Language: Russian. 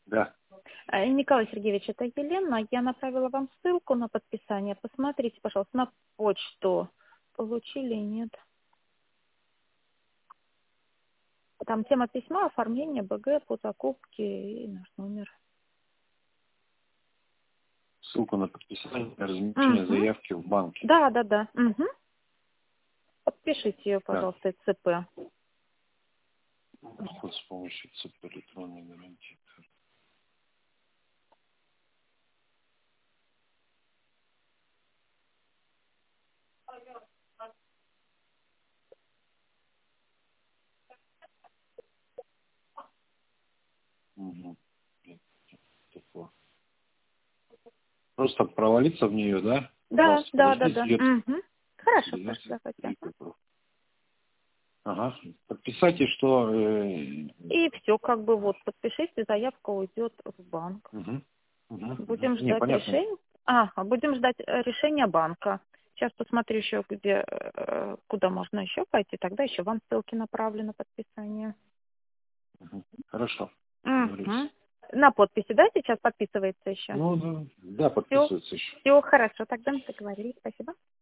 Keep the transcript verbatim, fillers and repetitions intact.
Да. Э, Николай Сергеевич, это Елена. Я направила вам ссылку на подписание. Посмотрите, пожалуйста, на почту. Получили, нет? Там тема письма, оформление БГ по закупке и наш номер. Ссылку на подписание, размещение Угу. заявки в банке. Да, да, да. Угу. Подпишите ее, Так, пожалуйста, ЦП. вход с помощью ЦП электронной гарантии. Угу. Просто провалиться в нее, да? Да, Пожалуйста, да, да, подождите, да. идет Угу. Хорошо, хорошо, реализация. давайте. Ага. Подписать и что? э, И все, как бы вот, подпишите, заявка уйдет в банк. Угу. Угу. Угу. Будем Не, ждать понятно. решения. А, будем ждать э, решения банка. Сейчас посмотрю еще, где, э, куда можно еще пойти, тогда еще вам ссылки направлю на подписание. Угу. Хорошо. Угу. Договорились. На подписи, да, сейчас подписывается еще? Ну, да, да, Все, подписывается еще. все хорошо, тогда мы договорились, спасибо.